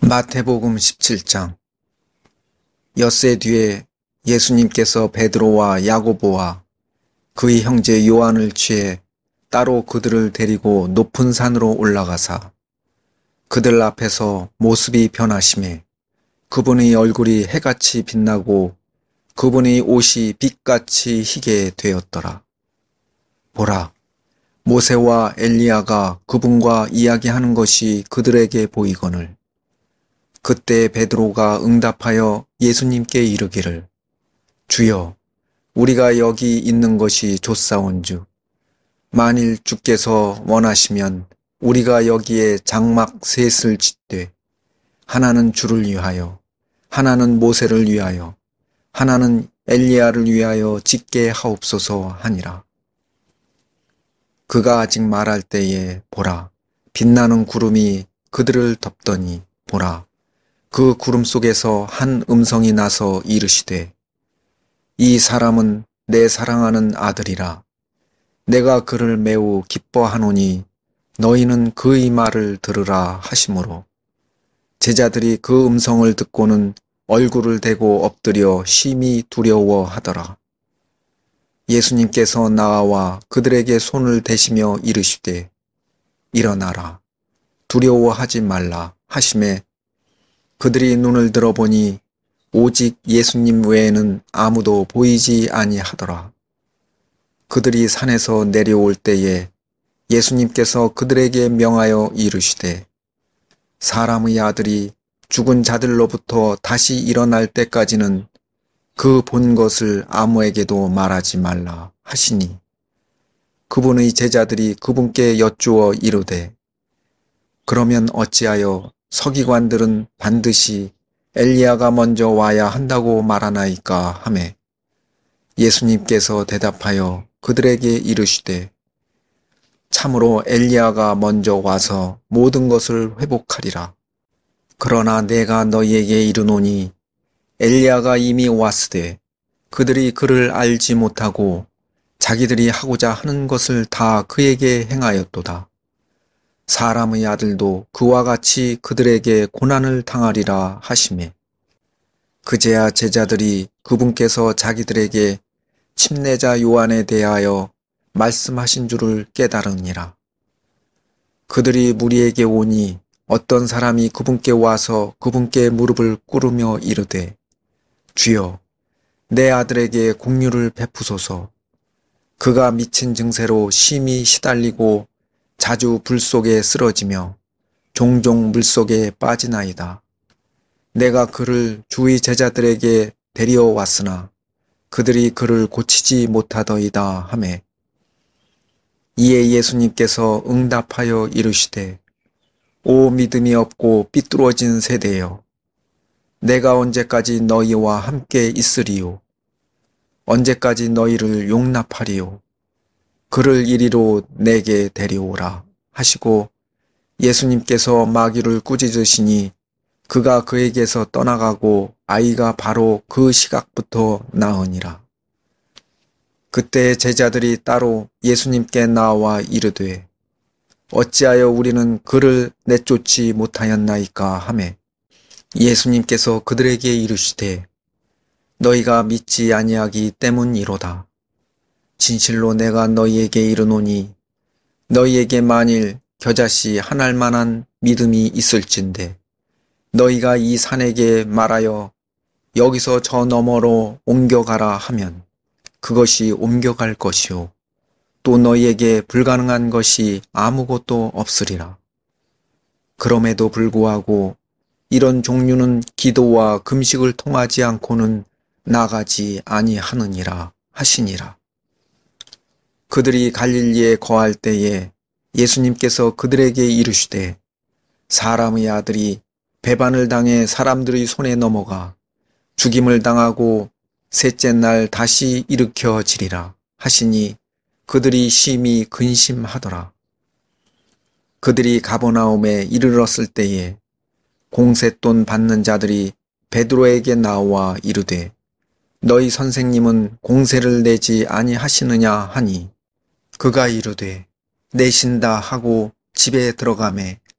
마태복음 17장. 엿새 뒤에 예수님께서 베드로와 야고보와 그의 형제 요한을 취해 따로 그들을 데리고 높은 산으로 올라가사 그들 앞에서 모습이 변하시매 그분의 얼굴이 해같이 빛나고 그분의 옷이 빛같이 희게 되었더라. 보라, 모세와 엘리야가 그분과 이야기하는 것이 그들에게 보이거늘 그때 베드로가 응답하여 예수님께 이르기를, 주여, 우리가 여기 있는 것이 좋사온즉 만일 주께서 원하시면 우리가 여기에 장막 셋을 짓되 하나는 주를 위하여, 하나는 모세를 위하여, 하나는 엘리야를 위하여 짓게 하옵소서 하니라. 그가 아직 말할 때에 보라, 빛나는 구름이 그들을 덮더니 보라, 그 구름 속에서 한 음성이 나서 이르시되, 이 사람은 내 사랑하는 아들이라. 내가 그를 매우 기뻐하노니 너희는 그의 말을 들으라 하시므로 제자들이 그 음성을 듣고는 얼굴을 대고 엎드려 심히 두려워하더라. 예수님께서 나와 그들에게 손을 대시며 이르시되, 일어나라, 두려워하지 말라 하시매 그들이 눈을 들어보니 오직 예수님 외에는 아무도 보이지 아니하더라. 그들이 산에서 내려올 때에 예수님께서 그들에게 명하여 이르시되, 사람의 아들이 죽은 자들로부터 다시 일어날 때까지는 그 본 것을 아무에게도 말하지 말라 하시니, 그분의 제자들이 그분께 여쭈어 이르되, 그러면 어찌하여 서기관들은 반드시 엘리야가 먼저 와야 한다고 말하나이까 하매, 예수님께서 대답하여 그들에게 이르시되, 참으로 엘리야가 먼저 와서 모든 것을 회복하리라. 그러나 내가 너희에게 이르노니 엘리야가 이미 왔으되 그들이 그를 알지 못하고 자기들이 하고자 하는 것을 다 그에게 행하였도다. 사람의 아들도 그와 같이 그들에게 고난을 당하리라 하시매, 그제야 제자들이 그분께서 자기들에게 침례자 요한에 대하여 말씀하신 줄을 깨달으니라. 그들이 무리에게 오니 어떤 사람이 그분께 와서 그분께 무릎을 꿇으며 이르되, 주여, 내 아들에게 긍휼을 베푸소서. 그가 미친 증세로 심히 시달리고 자주 불 속에 쓰러지며 종종 물속에 빠지나이다. 내가 그를 주의 제자들에게 데려왔으나 그들이 그를 고치지 못하더이다 하매, 이에 예수님께서 응답하여 이르시되, 오 믿음이 없고 삐뚤어진 세대여, 내가 언제까지 너희와 함께 있으리요? 언제까지 너희를 용납하리요? 그를 이리로 내게 데려오라 하시고 예수님께서 마귀를 꾸짖으시니 그가 그에게서 떠나가고 아이가 바로 그 시각부터 나으니라. 그때 제자들이 따로 예수님께 나와 이르되, 어찌하여 우리는 그를 내쫓지 못하였나이까 하매, 예수님께서 그들에게 이르시되, 너희가 믿지 아니하기 때문이로다. 진실로 내가 너희에게 이르노니 너희에게 만일 겨자씨 한 알만한 믿음이 있을진데 너희가 이 산에게 말하여 여기서 저 너머로 옮겨가라 하면 그것이 옮겨갈 것이요 또 너희에게 불가능한 것이 아무것도 없으리라. 그럼에도 불구하고 이런 종류는 기도와 금식을 통하지 않고는 나가지 아니하느니라 하시니라. 그들이 갈릴리에 거할 때에 예수님께서 그들에게 이르시되, 사람의 아들이 배반을 당해 사람들의 손에 넘어가 죽임을 당하고 셋째 날 다시 일으켜지리라 하시니 그들이 심히 근심하더라. 그들이 가버나움에 이르렀을 때에 공세돈 받는 자들이 베드로에게 나와 이르되, 너희 선생님은 공세를 내지 아니하시느냐 하니 그가 이르되, 내신다 하고 집에 들어가매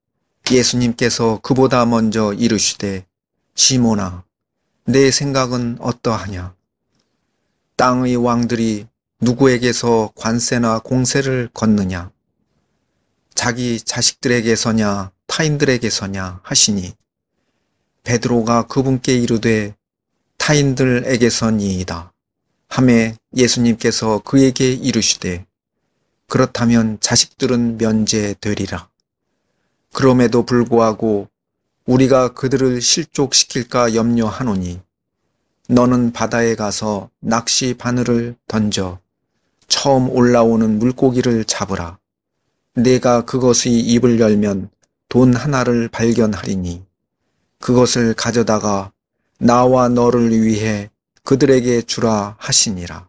예수님께서 그보다 먼저 이르시되 시몬아 내 생각은 어떠하냐? 땅의 왕들이 누구에게서 관세나 공세를 걷느냐? 자기 자식들에게서냐 타인들에게서냐 하시니 베드로가 그분께 이르되 타인들에게서니이다 하매 예수님께서 그에게 이르시되 그렇다면 자식들은 면제되리라. 그럼에도 불구하고 우리가 그들을 실족시킬까 염려하노니 너는 바다에 가서 낚시 바늘을 던져 처음 올라오는 물고기를 잡으라. 내가 그것의 입을 열면 돈 하나를 발견하리니 그것을 가져다가 나와 너를 위해 그들에게 주라 하시니라.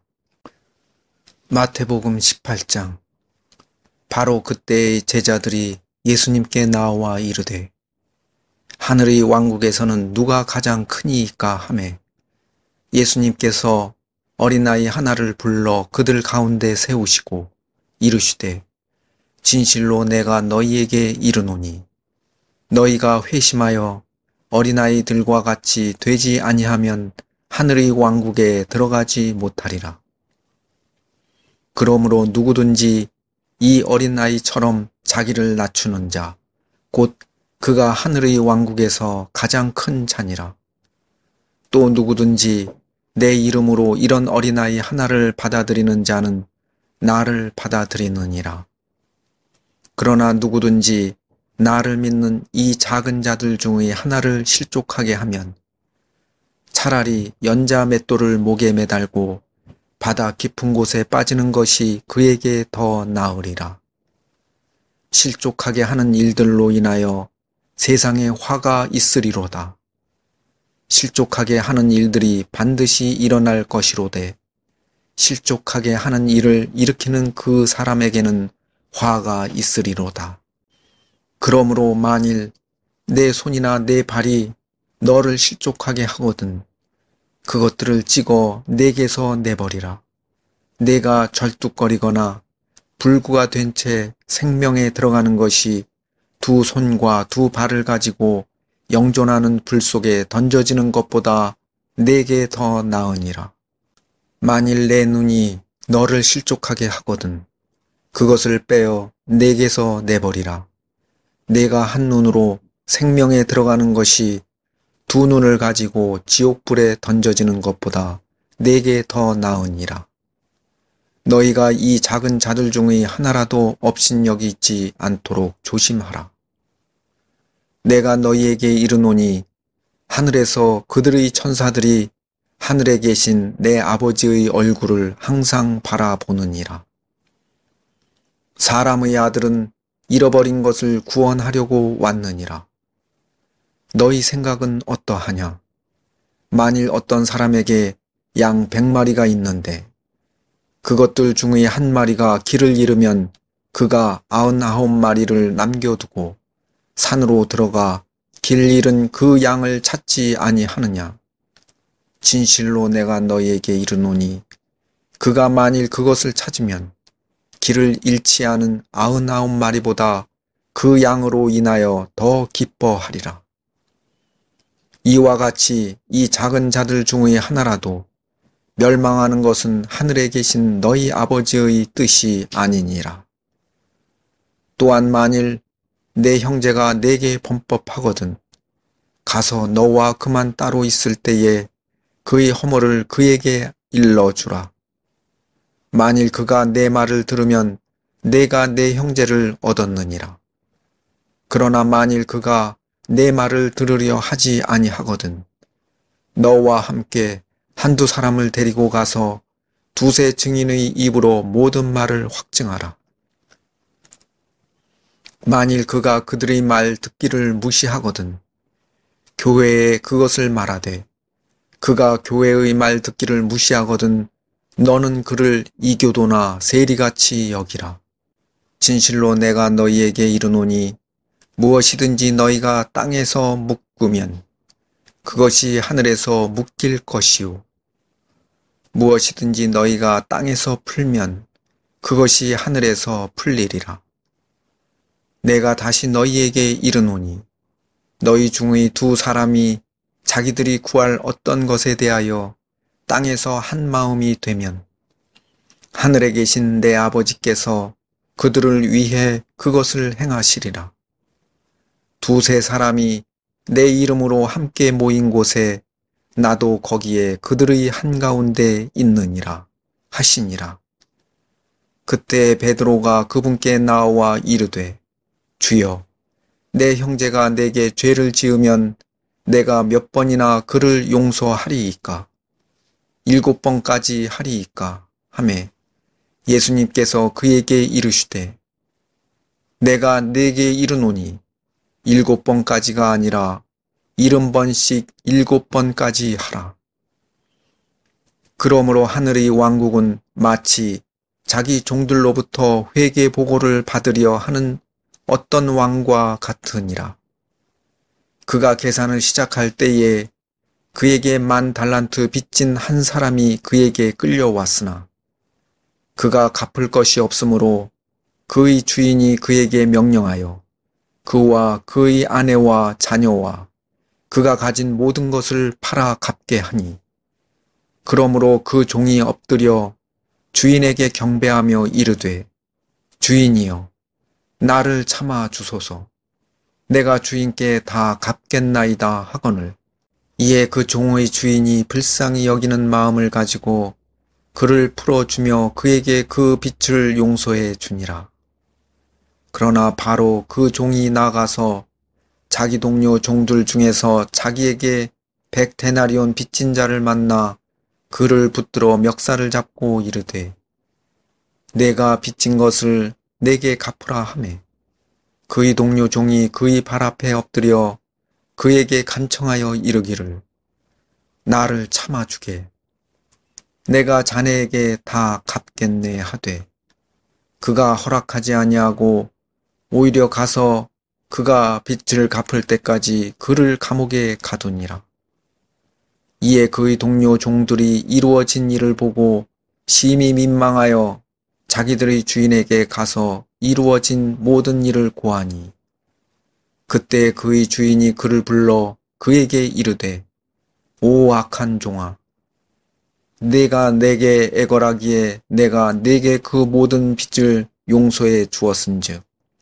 마태복음 18장. 바로 그때의 제자들이 예수님께 나와 이르되 하늘의 왕국에서는 누가 가장 크니이까 하매 예수님께서 어린아이 하나를 불러 그들 가운데 세우시고 이르시되 진실로 내가 너희에게 이르노니 너희가 회심하여 어린아이들과 같이 되지 아니하면 하늘의 왕국에 들어가지 못하리라. 그러므로 누구든지 이 어린아이처럼 자기를 낮추는 자, 곧 그가 하늘의 왕국에서 가장 큰 자니라. 또 누구든지 내 이름으로 이런 어린아이 하나를 받아들이는 자는 나를 받아들이느니라. 그러나 누구든지 나를 믿는 이 작은 자들 중의 하나를 실족하게 하면 차라리 연자 맷돌을 목에 매달고 바다 깊은 곳에 빠지는 것이 그에게 더 나으리라. 실족하게 하는 일들로 인하여 세상에 화가 있으리로다. 실족하게 하는 일들이 반드시 일어날 것이로되 실족하게 하는 일을 일으키는 그 사람에게는 화가 있으리로다. 그러므로 만일 내 손이나 내 발이 너를 실족하게 하거든 그것들을 찍어 내게서 내버리라. 내가 절뚝거리거나 불구가 된 채 생명에 들어가는 것이 두 손과 두 발을 가지고 영존하는 불 속에 던져지는 것보다 내게 더 나으니라. 만일 내 눈이 너를 실족하게 하거든 그것을 빼어 내게서 내버리라. 내가 한 눈으로 생명에 들어가는 것이 두 눈을 가지고 지옥불에 던져지는 것보다 내게 더 나으니라. 너희가 이 작은 자들 중의 하나라도 업신여기지 않도록 조심하라. 내가 너희에게 이르노니 하늘에서 그들의 천사들이 하늘에 계신 내 아버지의 얼굴을 항상 바라보느니라. 사람의 아들은 잃어버린 것을 구원하려고 왔느니라. 너희 생각은 어떠하냐? 만일 어떤 사람에게 양 100마리가 있는데 그것들 중의 한 마리가 길을 잃으면 그가 99마리를 남겨두고 산으로 들어가 길 잃은 그 양을 찾지 아니하느냐? 진실로 내가 너희에게 이르노니 그가 만일 그것을 찾으면 길을 잃지 않은 99마리보다 그 양으로 인하여 더 기뻐하리라. 이와 같이 이 작은 자들 중의 하나라도 멸망하는 것은 하늘에 계신 너희 아버지의 뜻이 아니니라. 또한 만일 내 형제가 내게 범법하거든 가서 너와 그만 따로 있을 때에 그의 허물을 그에게 일러주라. 만일 그가 내 말을 들으면 내가 내 형제를 얻었느니라. 그러나 만일 그가 내 말을 들으려 하지 아니하거든 너와 함께 한두 사람을 데리고 가서 두세 증인의 입으로 모든 말을 확증하라. 만일 그가 그들의 말 듣기를 무시하거든 교회에 그것을 말하되 그가 교회의 말 듣기를 무시하거든 너는 그를 이교도나 세리같이 여기라. 진실로 내가 너희에게 이르노니 무엇이든지 너희가 땅에서 묶으면 그것이 하늘에서 묶일 것이요 무엇이든지 너희가 땅에서 풀면 그것이 하늘에서 풀리리라. 내가 다시 너희에게 이르노니 너희 중의 두 사람이 자기들이 구할 어떤 것에 대하여 땅에서 한 마음이 되면 하늘에 계신 내 아버지께서 그들을 위해 그것을 행하시리라. 두세 사람이 내 이름으로 함께 모인 곳에 나도 거기에 그들의 한가운데 있느니라 하시니라. 그때 베드로가 그분께 나와 이르되 주여, 내 형제가 내게 죄를 지으면 내가 몇 번이나 그를 용서하리이까? 7번까지 하리이까? 하매 예수님께서 그에게 이르시되 내가 네게 이르노니 7번까지가 아니라 70번씩 7번까지 하라. 그러므로 하늘의 왕국은 마치 자기 종들로부터 회개 보고를 받으려 하는 어떤 왕과 같으니라. 그가 계산을 시작할 때에 그에게 10,000달란트 빚진 한 사람이 그에게 끌려왔으나 그가 갚을 것이 없으므로 그의 주인이 그에게 명령하여 그와 그의 아내와 자녀와 그가 가진 모든 것을 팔아 갚게 하니 그러므로 그 종이 엎드려 주인에게 경배하며 이르되 주인이여 나를 참아 주소서. 내가 주인께 다 갚겠나이다 하거늘 이에 그 종의 주인이 불쌍히 여기는 마음을 가지고 그를 풀어주며 그에게 그 빚을 용서해 주니라. 그러나 바로 그 종이 나가서 자기 동료 종들 중에서 자기에게 100데나리온 빚진 자를 만나 그를 붙들어 멱살을 잡고 이르되 내가 빚진 것을 내게 갚으라 하매 그의 동료 종이 그의 발 앞에 엎드려 그에게 간청하여 이르기를 나를 참아주게 내가 자네에게 다 갚겠네 하되 그가 허락하지 아니하고 오히려 가서 그가 빚을 갚을 때까지 그를 감옥에 가두니라. 이에 그의 동료 종들이 이루어진 일을 보고 심히 민망하여 자기들의 주인에게 가서 이루어진 모든 일을 고하니 그때 그의 주인이 그를 불러 그에게 이르되 오 악한 종아 네가 내게 애걸하기에 내가 네게 그 모든 빚을 용서해 주었은즉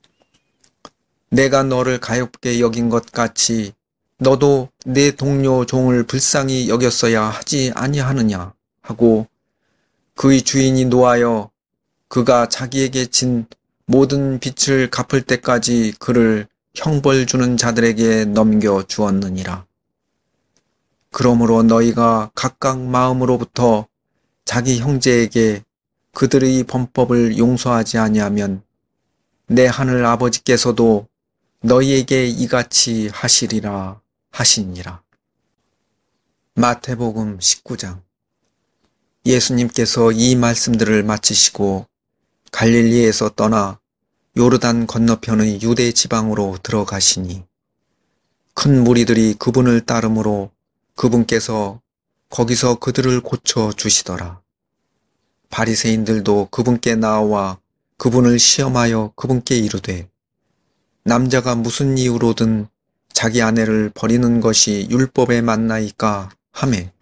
내가 너를 가엾게 여긴 것 같이 너도 내 동료 종을 불쌍히 여겼어야 하지 아니하느냐 하고 그의 주인이 노하여 그가 자기에게 진 모든 빚을 갚을 때까지 그를 형벌 주는 자들에게 넘겨 주었느니라. 그러므로 너희가 각각 마음으로부터 자기 형제에게 그들의 범법을 용서하지 아니하면 내 하늘 아버지께서도 너희에게 이같이 하시리라 하시니라. 마태복음 19장. 예수님께서 이 말씀들을 마치시고 갈릴리에서 떠나 요르단 건너편의 유대 지방으로 들어가시니 큰 무리들이 그분을 따르므로 그분께서 거기서 그들을 고쳐 주시더라. 바리새인들도 그분께 나와 그분을 시험하여 그분께 이르되 남자가 무슨 이유로든 자기 아내를 버리는 것이 율법에 맞나이까 하매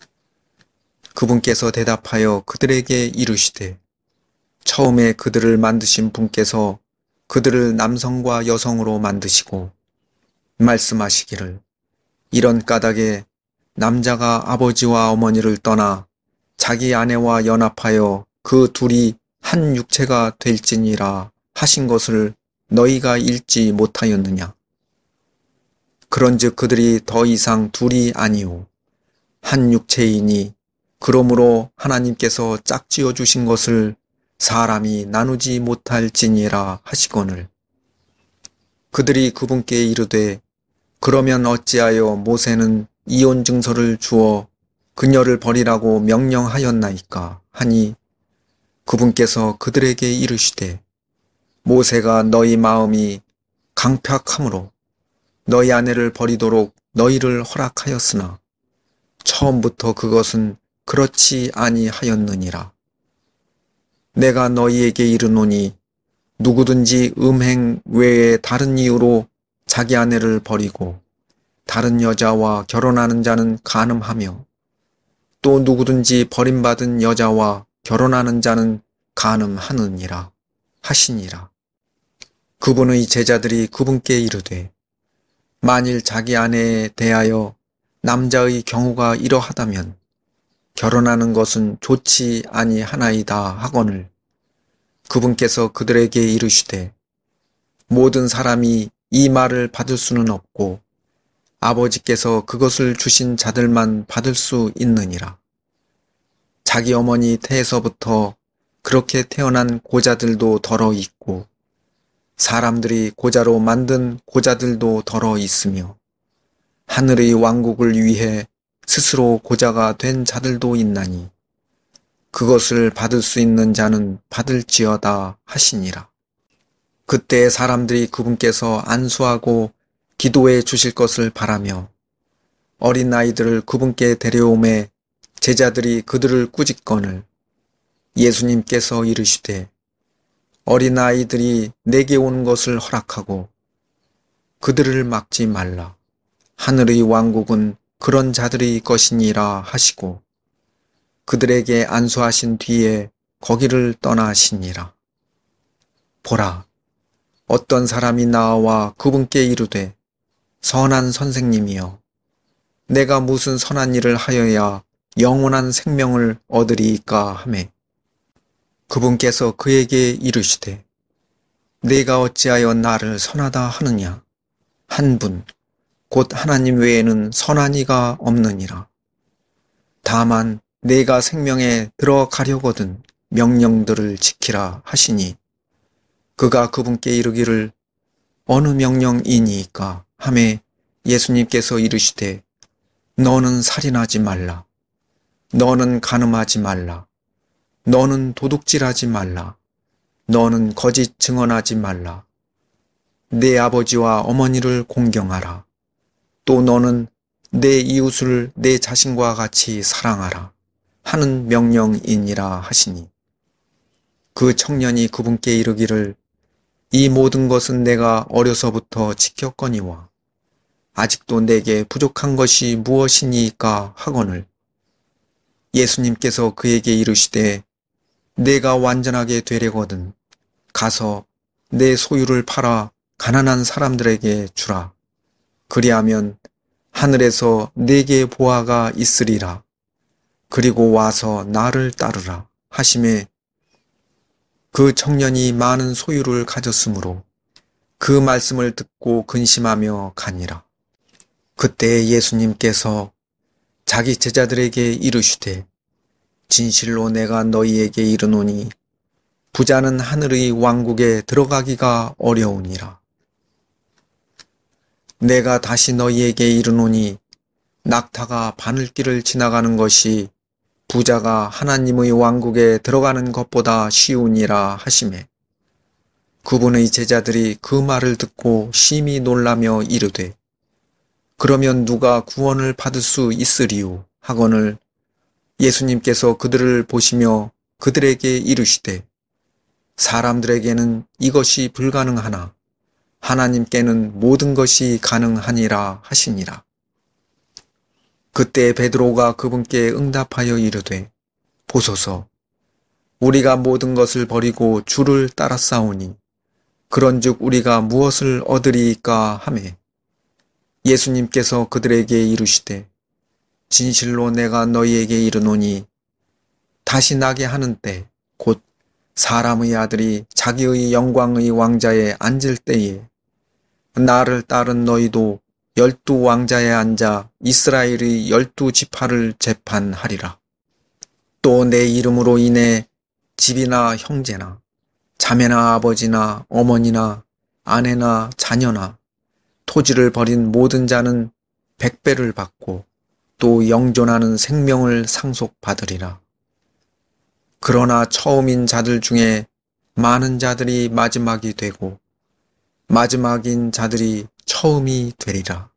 그분께서 대답하여 그들에게 이르시되 처음에 그들을 만드신 분께서 그들을 남성과 여성으로 만드시고 말씀하시기를 이런 까닭에 남자가 아버지와 어머니를 떠나 자기 아내와 연합하여 그 둘이 한 육체가 될지니라 하신 것을 너희가 읽지 못하였느냐. 그런즉 그들이 더 이상 둘이 아니오 한 육체이니 그러므로 하나님께서 짝지어 주신 것을 사람이 나누지 못할지니라 하시거늘 그들이 그분께 이르되 그러면 어찌하여 모세는 이혼 증서를 주어 그녀를 버리라고 명령하였나이까 하니 그분께서 그들에게 이르시되 모세가 너희 마음이 강팍함으로 너희 아내를 버리도록 너희를 허락하였으나 처음부터 그것은 그렇지 아니하였느니라. 내가 너희에게 이르노니 누구든지 음행 외에 다른 이유로 자기 아내를 버리고 다른 여자와 결혼하는 자는 간음하며 또 누구든지 버림받은 여자와 결혼하는 자는 간음하느니라 하시니라. 그분의 제자들이 그분께 이르되 만일 자기 아내에 대하여 남자의 경우가 이러하다면 결혼하는 것은 좋지 아니하나이다 하거늘 그분께서 그들에게 이르시되 모든 사람이 이 말을 받을 수는 없고 아버지께서 그것을 주신 자들만 받을 수 있느니라. 자기 어머니 태에서부터 그렇게 태어난 고자들도 덜어 있고 사람들이 고자로 만든 고자들도 덜어 있으며 하늘의 왕국을 위해 스스로 고자가 된 자들도 있나니 그것을 받을 수 있는 자는 받을지어다 하시니라. 그때 사람들이 그분께서 안수하고 기도해 주실 것을 바라며 어린 아이들을 그분께 데려오매 제자들이 그들을 꾸짖거늘 예수님께서 이르시되 어린 아이들이 내게 오는 것을 허락하고 그들을 막지 말라. 하늘의 왕국은 그런 자들의 것이니라 하시고 그들에게 안수하신 뒤에 거기를 떠나시니라. 보라, 어떤 사람이 나와 그분께 이르되 선한 선생님이여 내가 무슨 선한 일을 하여야 영원한 생명을 얻으리이까 하매 그분께서 그에게 이르시되 내가 어찌하여 나를 선하다 하느냐 한 분 곧 하나님 외에는 선한 이가 없느니라. 다만 내가 생명에 들어가려거든 명령들을 지키라 하시니 그가 그분께 이르기를 어느 명령이니이까 하매 예수님께서 이르시되 너는 살인하지 말라. 너는 간음하지 말라. 너는 도둑질하지 말라. 너는 거짓 증언하지 말라. 내 아버지와 어머니를 공경하라. 또 너는 내 이웃을 내 자신과 같이 사랑하라 하는 명령이니라 하시니 그 청년이 그분께 이르기를 이 모든 것은 내가 어려서부터 지켰거니와 아직도 내게 부족한 것이 무엇이니까 하거늘 예수님께서 그에게 이르시되 내가 완전하게 되려거든 가서 내 소유를 팔아 가난한 사람들에게 주라. 그리하면 하늘에서 네게 보화가 있으리라. 그리고 와서 나를 따르라 하시매 그 청년이 많은 소유를 가졌으므로 그 말씀을 듣고 근심하며 가니라. 그때 예수님께서 자기 제자들에게 이르시되 진실로 내가 너희에게 이르노니 부자는 하늘의 왕국에 들어가기가 어려우니라. 내가 다시 너희에게 이르노니 낙타가 바늘길을 지나가는 것이 부자가 하나님의 왕국에 들어가는 것보다 쉬우니라 하시매 그분의 제자들이 그 말을 듣고 심히 놀라며 이르되 그러면 누가 구원을 받을 수 있으리요 하거늘 예수님께서 그들을 보시며 그들에게 이르시되 사람들에게는 이것이 불가능하나 하나님께는 모든 것이 가능하니라 하시니라. 그때 베드로가 그분께 응답하여 이르되 보소서 우리가 모든 것을 버리고 주를 따랐사오니 그런즉 우리가 무엇을 얻으리이까 하매 예수님께서 그들에게 이르시되 진실로 내가 너희에게 이르노니 다시 나게 하는 때 곧 사람의 아들이 자기의 영광의 왕자에 앉을 때에 나를 따른 너희도 12 왕자에 앉아 이스라엘의 12 지파를 재판하리라. 또 내 이름으로 인해 집이나 형제나 자매나 아버지나 어머니나 아내나 자녀나 토지를 버린 모든 자는 100배를 받고 또 영존하는 생명을 상속받으리라. 그러나 처음인 자들 중에 많은 자들이 마지막이 되고 마지막인 자들이 처음이 되리라.